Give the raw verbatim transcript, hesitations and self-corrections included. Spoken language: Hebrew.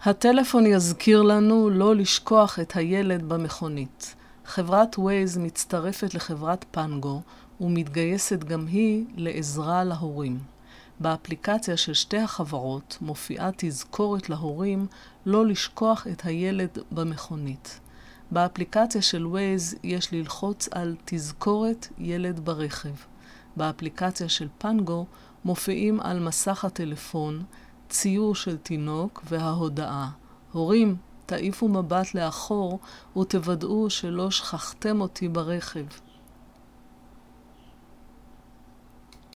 הטלפון יזכיר לנו לא לשכוח את הילד במכונית. חברת ווייז מצטרפת לחברת פנגו ומתגייסת גם היא לעזרה להורים. באפליקציה של שתי החברות מופיעה תזכורת להורים לא לשכוח את הילד במכונית. באפליקציה של ווייז יש ללחוץ על תזכורת ילד ברכב. באפליקציה של פנגו מופיעים על מסך הטלפון ציור של תינוק וההודעה: הורים, תעיפו מבט לאחור ותוודאו שלא שכחתם אותי ברכב.